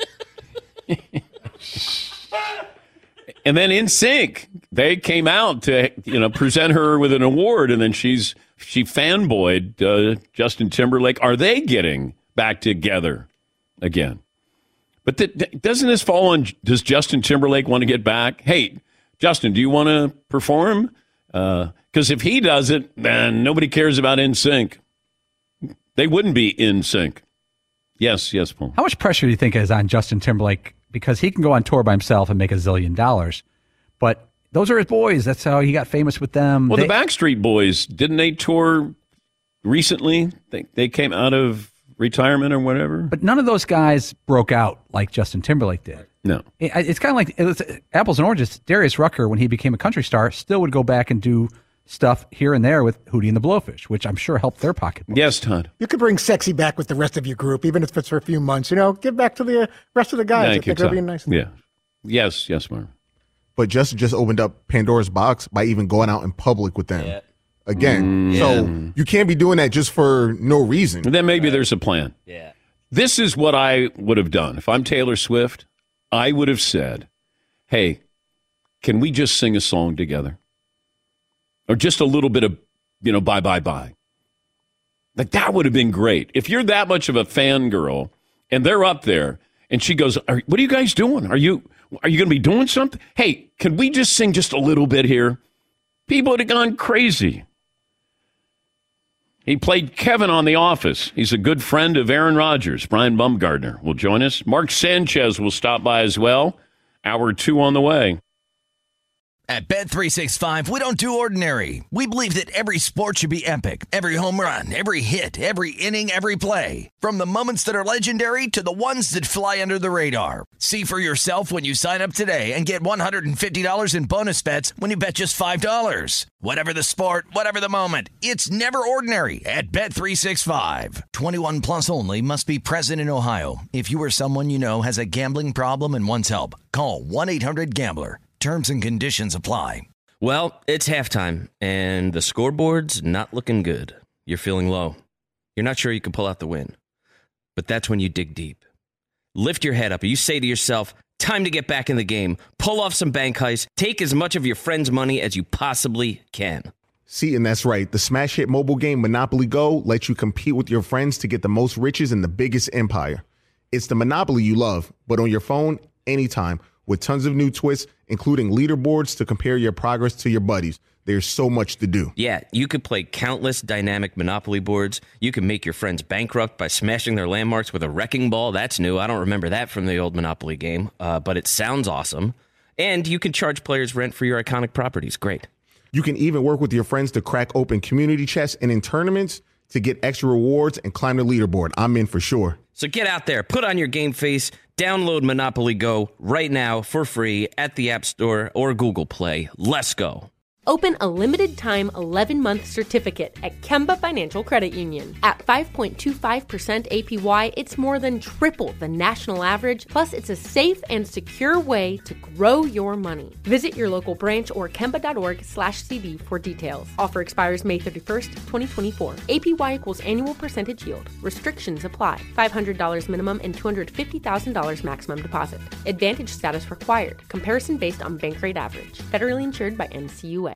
And then NSYNC, they came out to present her with an award, and then she fanboyed Justin Timberlake. Are they getting back together again? But doesn't this fall on? Does Justin Timberlake want to get back? Hey, Justin, do you want to perform? Because if he doesn't, then nobody cares about NSYNC. They wouldn't be in sync. Yes, Paul. How much pressure do you think is on Justin Timberlake? Because he can go on tour by himself and make $1 zillion. But those are his boys. That's how he got famous with them. Well, the Backstreet Boys, didn't they tour recently? They came out of retirement or whatever? But none of those guys broke out like Justin Timberlake did. No. It's kind of like it was apples and oranges. Darius Rucker, when he became a country star, still would go back and do stuff here and there with Hootie and the Blowfish, which I'm sure helped their pocketbooks. Yes, Todd. You could bring sexy back with the rest of your group, even if it's for a few months. Give back to the rest of the guys. Thank you, they're being nice. Yeah. Yes, Marv. But Justin just opened up Pandora's box by even going out in public with them again. So you can't be doing that just for no reason. Then maybe there's a plan. Yeah. This is what I would have done. If I'm Taylor Swift, I would have said, hey, can we just sing a song together? Or just a little bit of, bye, bye, bye. Like, that would have been great. If you're that much of a fangirl and they're up there and she goes, what are you guys doing? Are you going to be doing something? Hey, can we just sing just a little bit here? People would have gone crazy. He played Kevin on The Office. He's a good friend of Aaron Rodgers. Brian Bumgardner will join us. Mark Sanchez will stop by as well. Hour 2 on the way. At Bet365, we don't do ordinary. We believe that every sport should be epic. Every home run, every hit, every inning, every play. From the moments that are legendary to the ones that fly under the radar. See for yourself when you sign up today and get $150 in bonus bets when you bet just $5. Whatever the sport, whatever the moment, it's never ordinary at Bet365. 21 plus only. Must be present in Ohio. If you or someone you know has a gambling problem and wants help, call 1-800-GAMBLER. Terms and conditions apply. Well, it's halftime, and the scoreboard's not looking good. You're feeling low. You're not sure you can pull out the win. But that's when you dig deep. Lift your head up, and you say to yourself, time to get back in the game. Pull off some bank heists. Take as much of your friend's money as you possibly can. See, and that's right. The smash hit mobile game Monopoly Go lets you compete with your friends to get the most riches in the biggest empire. It's the Monopoly you love, but on your phone, anytime, with tons of new twists, including leaderboards to compare your progress to your buddies. There's so much to do. Yeah, you could play countless dynamic Monopoly boards. You can make your friends bankrupt by smashing their landmarks with a wrecking ball. That's new. I don't remember that from the old Monopoly game, but it sounds awesome. And you can charge players rent for your iconic properties. Great. You can even work with your friends to crack open community chests and in tournaments to get extra rewards and climb the leaderboard. I'm in for sure. So get out there, put on your game face, download Monopoly Go right now for free at the App Store or Google Play. Let's go. Open a limited-time 11-month certificate at Kemba Financial Credit Union. At 5.25% APY, it's more than triple the national average, plus it's a safe and secure way to grow your money. Visit your local branch or kemba.org/CD for details. Offer expires May 31st, 2024. APY equals annual percentage yield. Restrictions apply. $500 minimum and $250,000 maximum deposit. Advantage status required. Comparison based on bank rate average. Federally insured by NCUA.